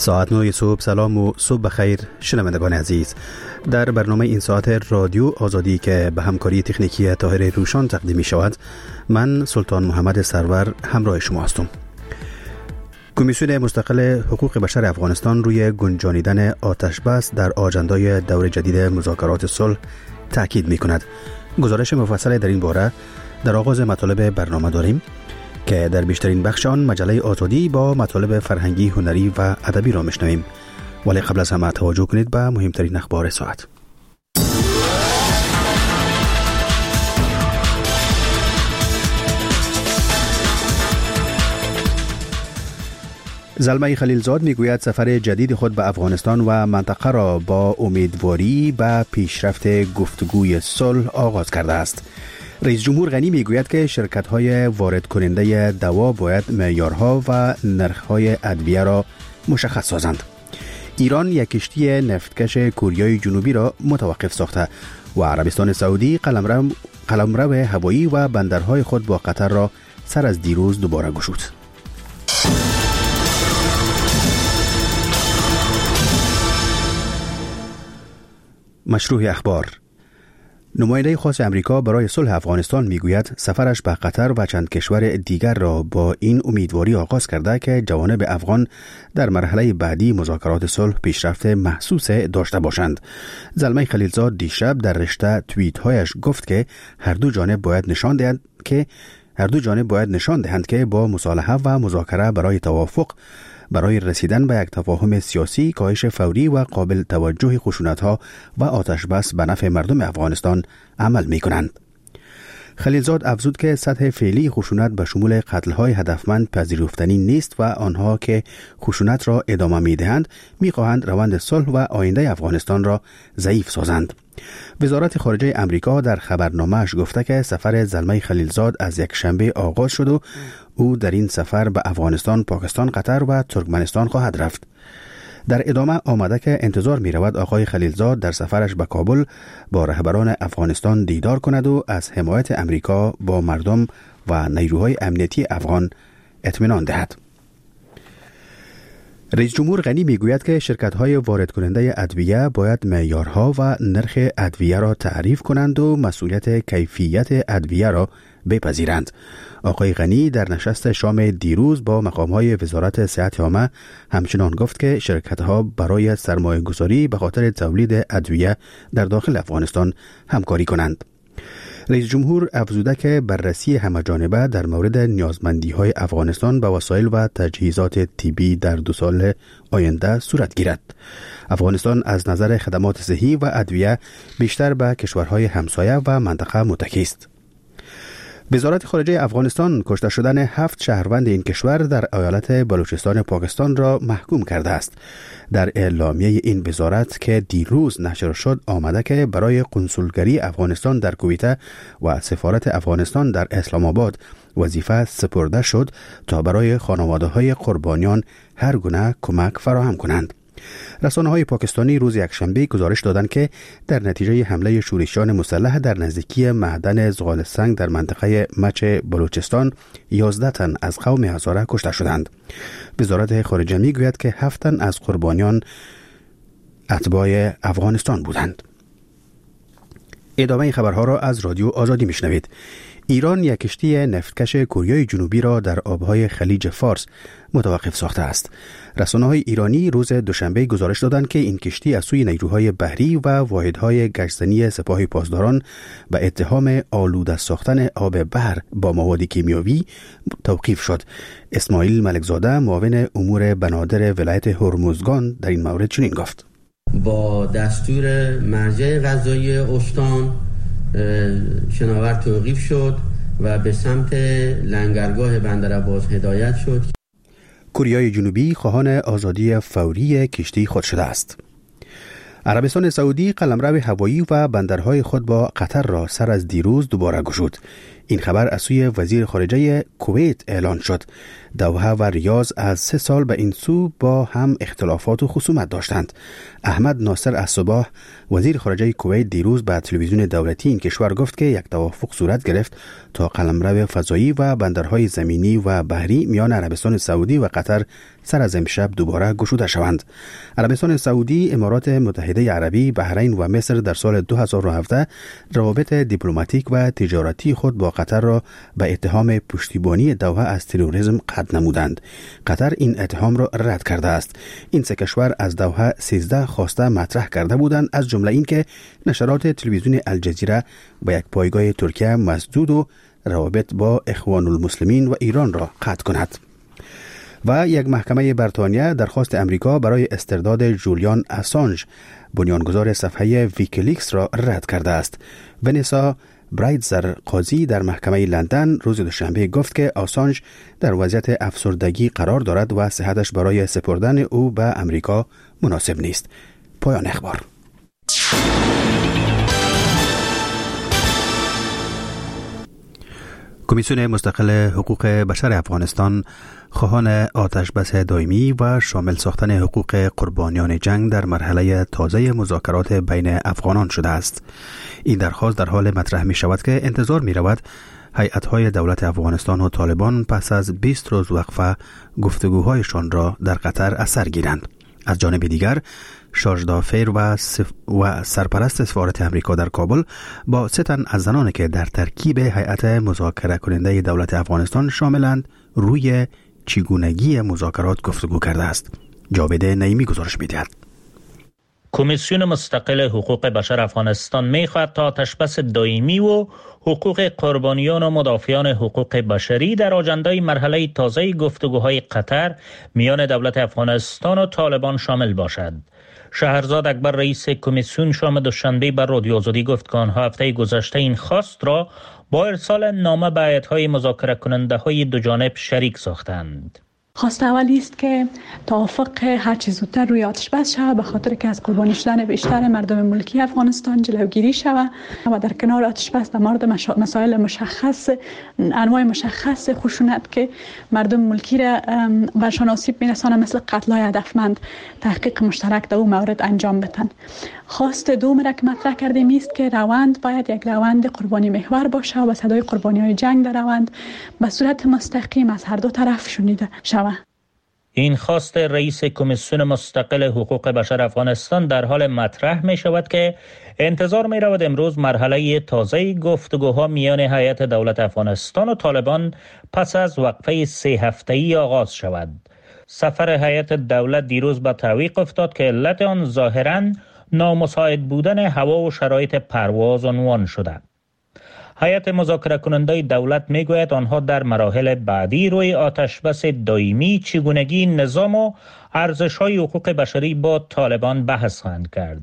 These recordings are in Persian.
ساعت 9 صبح. سلام و صبح بخیر شنوندگان عزیز. در برنامه این ساعت رادیو آزادی که به همکاری تکنیکی طاهر روشان تقدیم می شود، من سلطان محمد سرور همراه شما هستم. کمیسیون مستقل حقوق بشر افغانستان روی گنجانیدن آتش بس در آجندای دور جدید مذاکرات صلح تاکید می کند. گزارش مفصل در این باره در آغاز مطالب برنامه داریم که در بیشترین بخش آن مجله آزادی با مطالب فرهنگی، هنری و ادبی را میشنویم. ولی قبل از همه توجه کنید به مهمترین اخبار ساعت. زلمه خلیلزاد میگوید سفر جدید خود به افغانستان و منطقه را با امیدواری به پیشرفت گفتگوی صلح آغاز کرده است. رئیس جمهور غنی میگوید که شرکت‌های وارد کننده دوا باید معیارها و نرخ‌های ادویه را مشخص سازند. ایران یک کشتی نفتکش کوریای جنوبی را متوقف ساخته و عربستان سعودی قلمرو هوایی و بندرهای خود با قطر را سر از دیروز دوباره گشود. مشروع اخبار. نماینده خاص امریکا برای صلح افغانستان میگوید سفرش به قطر و چند کشور دیگر را با این امیدواری آغاز کرده که جوانب افغان در مرحله بعدی مذاکرات صلح پیشرفت محسوس داشته باشند. زلمه خلیلزاد دیشب در رشته توییت هایش گفت که هر دو جانب باید نشان دهند که با مصالحه و مذاکره برای توافق برای رسیدن به یک تفاهم سیاسی، کاهش فوری و قابل توجه خشونت‌ها و آتش بس به نفع مردم افغانستان عمل می‌کنند. خلیلزاد افزود که سطح فعلی خشونت به شمول قتل‌های هدفمند پذیرفتنی نیست و آنها که خشونت را ادامه می‌دهند می‌خواهند روند صلح و آینده افغانستان را ضعیف سازند. وزارت خارجه امریکا در خبرنامه‌اش گفته که سفر زلمه خلیلزاد از یک شنبه آغاز شد و او در این سفر به افغانستان، پاکستان، قطر و ترکمنستان خواهد رفت. در ادامه آمده که انتظار می رود آقای خلیلزاد در سفرش به کابل با رهبران افغانستان دیدار کند و از حمایت امریکا با مردم و نیروهای امنیتی افغان اطمینان دهد. رئیس جمهور غنی میگوید که شرکت‌های وارد کننده ادویه باید معیارها و نرخ ادویه را تعریف کنند و مسئولیت کیفیت ادویه را بپذیرند. آقای غنی در نشست شام دیروز با مقام‌های وزارت صحت عامه همچنان گفت که شرکت‌ها برای سرمایه‌گذاری به خاطر تولید ادویه در داخل افغانستان همکاری کنند. رئیس جمهور افزوده که بررسی همه‌جانبه در مورد نیازمندی‌های افغانستان به وسایل و تجهیزات طبی در 2 سال آینده صورت گیرد. افغانستان از نظر خدمات صحی و ادویه بیشتر به کشورهای همسایه و منطقه متکی است. وزارت خارجه افغانستان کشته شدن 7 شهروند این کشور در ایالت بلوچستان پاکستان را محکوم کرده است. در اعلامیه این وزارت که دیروز نشر شد آمده که برای قنصلگری افغانستان در کویت و سفارت افغانستان در اسلام آباد وظیفه سپرده شد تا برای خانواده‌های قربانیان هر گونه کمک فراهم کنند. رسانه‌های پاکستانی روز یکشنبه گزارش دادند که در نتیجه حمله شورشیان مسلح در نزدیکی معدن زغال سنگ در منطقه مچ بلوچستان 11 تن از قوم هزاره کشته شدند. وزارت خارجه میگوید که 7 تن از قربانیان اتباع افغانستان بودند. ادامه خبرها را از رادیو آزادی میشنوید. ایران یک کشتی نفتکش کوریای جنوبی را در آبهای خلیج فارس متوقف ساخته است. رسانه‌های ایرانی روز دوشنبه گزارش دادند که این کشتی از سوی نیروهای بحری و واحدهای گشتزنی سپاه پاسداران به اتهام آلوده ساختن آب بحر با مواد کیمیاوی توقیف شد. اسماعیل ملکزاده معاون امور بنادر ولایت هرمزگان در این مورد چنین گفت: با دستور مرجع قضایی استان شناور توقیف شد و به سمت لنگرگاه بندرعباس هدایت شد. کوریای جنوبی خواهان آزادی فوری کشتی خود شده است. عربستان سعودی قلمرو هوایی و بندرهای خود با قطر را سر از دیروز دوباره گشود. این خبر از سوی وزیر خارجه کویت اعلان شد. دوحه و ریاض از 3 سال به این سو با هم اختلافات و خصومت داشتند. احمد ناصر الصباح وزیر خارجه کویت دیروز به تلویزیون دولتی این کشور گفت که یک توافق صورت گرفت تا قلمرو فضایی و بندرهای زمینی و بحری میان عربستان سعودی و قطر سر از امشب دوباره گشوده شوند. عربستان سعودی، امارات متحده عربی، بحرین و مصر در سال 2017 روابط دیپلماتیک و تجارتی خود با قطر را به اتهام پشتیبانی دوحه از تروریسم قطع نمودند. قطر این اتهام را رد کرده است. این 3 کشور از دوحه 13 خواسته مطرح کرده بودند، از جمله این که نشرات تلویزیون الجزیره به یک پایگاه ترکیه مسدود و روابط با اخوان المسلمین و ایران را قطع کند. و یک محکمه بریتانیا درخواست امریکا برای استرداد جولیان اسانژ، بنیانگذار صفحه ویکیلیکس را رد کرده است. ونیسا برایتزر قاضی در محکمه لندن روز دوشنبه گفت که آسانژ در وضعیت افسردگی قرار دارد و صحتش برای سپردن او به امریکا مناسب نیست. پایان اخبار. کمیسیون مستقل حقوق بشر افغانستان خواهان آتش بس دائمی و شامل ساختن حقوق قربانیان جنگ در مرحله تازه مذاکرات بین افغانان شده است. این درخواست در حال مطرح می شود که انتظار می رود هیئت‌های دولت افغانستان و طالبان پس از 20 روز وقفه گفتگوهایشان را در قطر اثر گیرند. از جانب دیگر شارژدافیر و سرپرست سفارت امریکا در کابل با 3 تن از زنانی که در ترکیب هیئت مذاکره کننده دولت افغانستان شاملند روی چگونگی مذاکرات گفتگو کرده است. جاوید نعیمی گزارش می‌دهد. کمیسیون مستقل حقوق بشر افغانستان می‌خواهد تا آتش‌بس دائمی و حقوق قربانیان و مدافعان حقوق بشری در آجندای مرحله تازه گفتگوهای قطر میان دولت افغانستان و طالبان شامل باشد. شهرزاد اکبر رئیس کمیسیون شام دوشنبه بر رادیو آزادی گفت که آنها هفته گذشته این خواست را با ارسال نامه به هیئت‌های مذاکره کننده های دو جانب شریک ساختند. خواست اولی است که توافق هر چه زودتر روی آتش بس شود، به خاطر که از قربانی شدن بیشتر مردم ملکی افغانستان جلوگیری شود و در کنار آتش بس در مورد مسائل مشخص، انواع مشخص خشونت که مردم ملکی را برشان آسیب میرسانه مثل قتل‌های هدفمند تحقیق مشترک در اون مورد انجام بدن. خواست دوم را که مطرح کردیم است که روند باید یک روند قربانی محور باشه و صدای قربانی‌های جنگ در روند به صورت مستقیم از هر دو طرف شنیده شود. این خواست رئیس کمیسیون مستقل حقوق بشر افغانستان در حال مطرح می شود که انتظار می رود امروز مرحله تازه گفتگوها میان هیئت دولت افغانستان و طالبان پس از وقفه 3 هفته‌ای آغاز شود. سفر هیئت دولت دیروز به تعویق افتاد که علت آن ظاهراً نامساعد بودن هوا و شرایط پرواز عنوان شده. هیئت مذاکره کننده دولت میگوید آنها در مراحل بعدی روی آتشبس دائمی چگونگی نظام و ارزش‌های حقوق بشری با طالبان بحث خواهند کرد.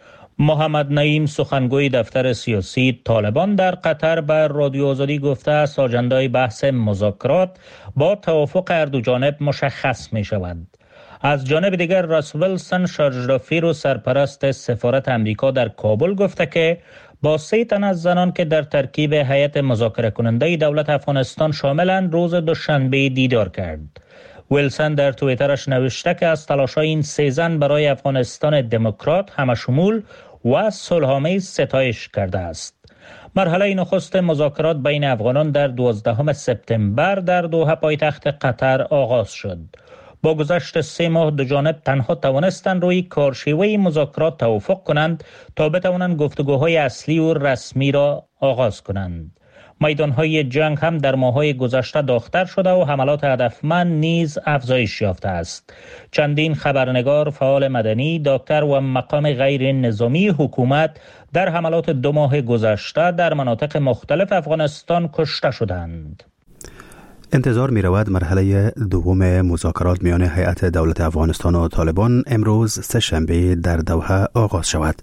محمد نعیم سخنگوی دفتر سیاسی طالبان در قطر بر رادیو آزادی گفته است آجندای بحث مذاکرات با توافق هر دو جانب مشخص می شود. از جانب دیگر راس ویلسون شارژدافیر و سرپرست سفارت امریکا در کابل گفته که با 3 تن از زنان که در ترکیب هیئت مذاکره کننده دولت افغانستان شاملند روز دوشنبه دیدار کرد. ویلسون در توییترش نوشته که از تلاش‌های این 3 زن برای افغانستان دموکرات همشمول و صلح‌آمیز ستایش کرده است. مرحله نخست مذاکرات بین افغانان در 12 سپتامبر در دوحه پایتخت قطر آغاز شد. با گذشت 3 ماه دو جانب تنها توانستند روی کارشیوه مذاکرات توافق کنند تا بتوانند گفتگوهای اصلی و رسمی را آغاز کنند. میدانهای جنگ هم در ماه‌های گذشته داغ‌تر شده و حملات هدفمند نیز افزایش یافته است. چندین خبرنگار، فعال مدنی، دکتر و مقام غیر نظامی حکومت در حملات 2 ماه گذشته در مناطق مختلف افغانستان کشته شدند. انتظار می رود مرحله دوم مذاکرات میان هیئت دولت افغانستان و طالبان امروز 3 شنبه در دوحه آغاز شود.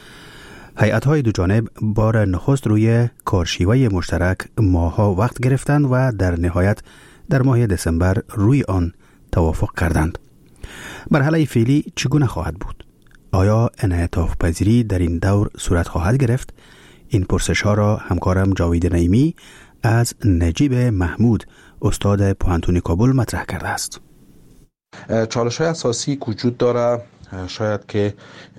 هیئت‌های دو جانب بار نخست روی کارشیوه مشترک ماه‌ها وقت گرفتند و در نهایت در ماه دسامبر روی آن توافق کردند. مرحله فعلی چگونه خواهد بود؟ آیا انعطاف پذیری در این دور صورت خواهد گرفت؟ این پرسش‌ها را همکارم جاوید نعیمی از نجیب محمود استاد پوهنتون کابل مطرح کرده است. چالش‌های اساسی وجود داره، شاید که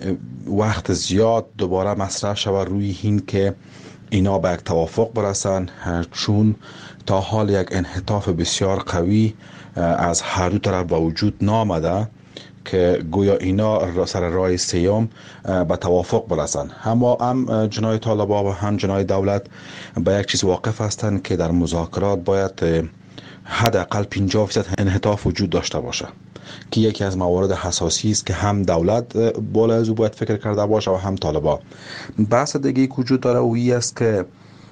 وقت زیاد دوباره مطرح شود روی این که اینا به یک توافق برسن، چون تا حال یک انحطاف بسیار قوی از هر دو طرف به وجود نامده که گویا اینا سر راه سیام به توافق برسن. اما هم جناح طالبان و هم جناح دولت به یک چیز واقف هستند که در مذاکرات باید حداقل 50% انحطاف وجود داشته باشه که یکی از موارد حساسی است که هم دولت بالا از او باید فکر کرده باشه و هم طالبان. بحث دیگه وجود داره و این است که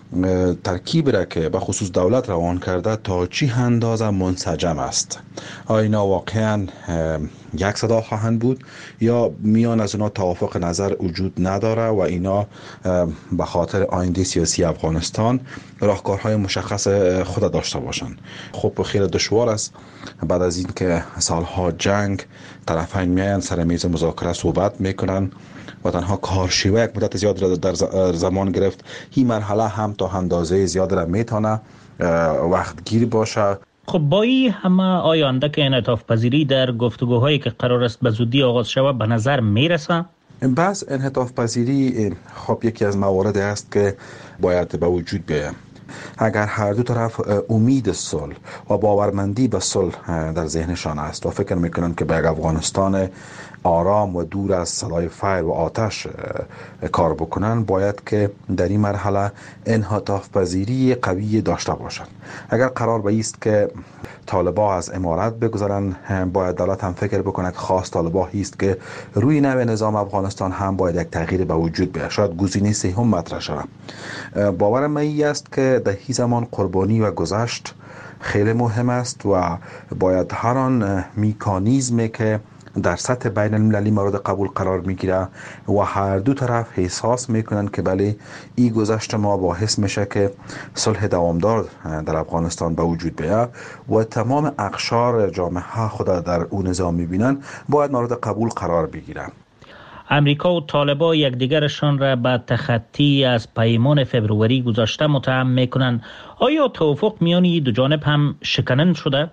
ترکیب را که به خصوص دولت روان کرده تا چی اندازه منسجم است. آیا اینا واقعا یک صدا خواهند بود یا میان از اونا توافق نظر وجود نداره و اینا به خاطر آینده سیاسی افغانستان راهکارهای مشخص خود داشته باشند. خب خیلی دشوار است بعد از این که سالها جنگ طرفین میان سر میز مذاکره صحبت میکنن و تنها کارشیوه یک مدت زیاد را در زمان گرفت. این مرحله هم تا اندازه زیاد را میتونه وقت گیر باشه. خب با این همه آینده که انعطاف پذیری در گفتگوهایی که قرار است به زودی آغاز شود به نظر میرسه؟ بس انعطاف پذیری خب یکی از مواردی است که باید به وجود بیاید. اگر هر دو طرف امید صلح و باورمندی به صلح در ذهنشان است و فکر میکنن که به یک افغانستان آرام و دور از صدای فایر و آتش کار بکنن، باید که در این مرحله انعطاف پذیری قوی داشته باشند. اگر قرار به است که طالبان از امارت بگذارن، باید دولت هم فکر بکنه که خاص طالبان است که روی نوع نظام افغانستان هم باید یک تغییر به وجود بیاید. شاید گزینه سوم مطرح شود. باورم این است که در این زمان قربانی و گذشت خیلی مهم است و باید هر آن مکانیزمی که در سطح بین المللی مورد قبول قرار میگیره و هر دو طرف احساس میکنن که بله این گذشته ما باعث میشه که صلح دوامدار در افغانستان به وجود بیاد و تمام اقشار جامعه خود در اون نظام میبینن، باید مورد قبول قرار بگیرن. امریکا و طالبان یکدیگرشان را به تخطی از پیمان فبروری گذشته متهم میکنن. آیا توافق میان این دو جانب هم شکنن شده؟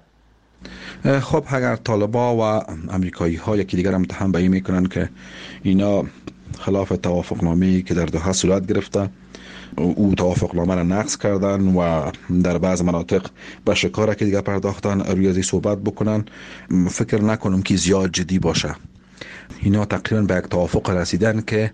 خب اگر طالبان و امریکایی ها یکی دیگر متهم به این میکنن که اینا خلاف توافق نامه‌ای که در دوحه صورت گرفته او توافق نامه را نقض کردن و در بعض مناطق به شکار که دیگر پرداختن، روی ازی صحبت بکنن، فکر نکنم که زیاد جدی باشه. اینا تقریبا به یک توافق رسیدن که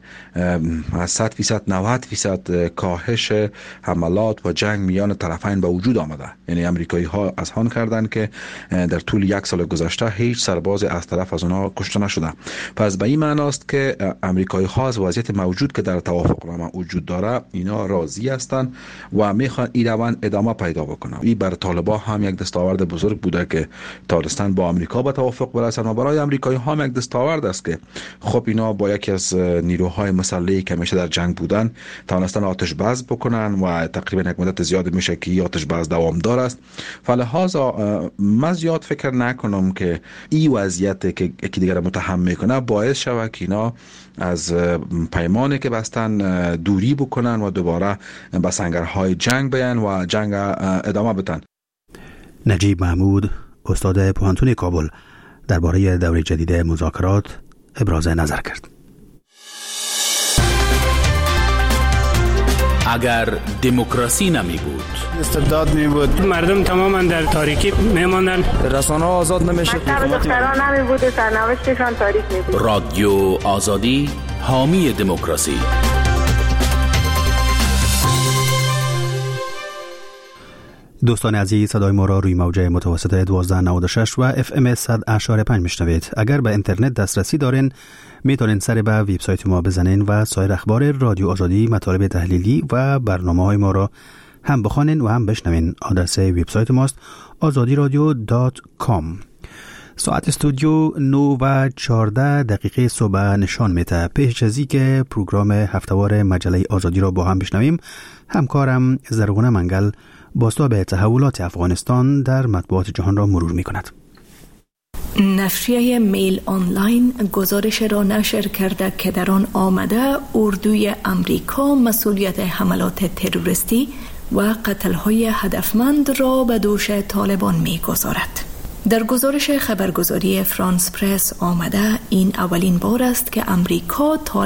از 100% 90% کاهش حملات و جنگ میان طرفین به وجود آمده. یعنی امریکایی ها اذعان کردند که در طول یک سال گذشته هیچ سرباز از طرف از اونها کشته نشده. پس به این معنی است که امریکایی ها از وضعیت موجود که در توافق نامه وجود داره اینا راضی هستند و میخوان این روند ادامه پیدا بکنه. این بر طالبان هم یک دستاورد بزرگ بوده که تونستن با امریکا به توافق برسن و برای امریکایی ها هم یک دستاورد است که خب اینا با یکی از نیروهای مسلحی که همیشه در جنگ بودن توانستن آتش بس بکنن و تقریبا یک مدت زیاد میشه که آتش بس دوامدار است. فلهذا من زیاد فکر نکنم که این وضعیت که یکی دیگر متهم میکنه باعث شود که اینا از پیمانی که بستن دوری بکنن و دوباره به سنگرهای جنگ بیان و جنگ ادامه بدن. نجیب محمود استاد پوهنتون کابل درباره دوره جدید مذاکرات ابراز نظر کرد. اگر دموکراسی نمی بود، استبداد می بود، مردم تماما در تاریکی می ماندن، رسانه ها آزاد نمی شد، دختران نمی بود، سرنوشتشان تاریک می بود. رادیو آزادی حامی دموکراسی. دوستان عزیز، صدای ما را روی موج متوسط 1296 و FM 100.5 میشنوید. اگر به اینترنت دسترسی دارین میتونین سر به وبسایت ما بزنین و سایر اخبار رادیو آزادی، مطالب تحلیلی و برنامه‌های ما را هم بخوانین و هم بشنوین. آدرس وبسایت ماست azadiradio.com. ساعت استودیو 9:14 صبح نشان میده. پیش از اینکه پروگرام هفتهوار مجله آزادی را با هم بشنویم، همکارم زرغونه منگل بازتاب تحولات افغانستان در مطبوعات جهان را مرور می کند. نشریه میل آنلاین گزارش را نشر کرده که در آن آمده اردوی امریکا مسئولیت حملات تروریستی و قتل‌های هدفمند را به دوش طالبان می‌گذارد. در گزارش خبرگزاری فرانس پرس آمده این اولین بار است که امریکا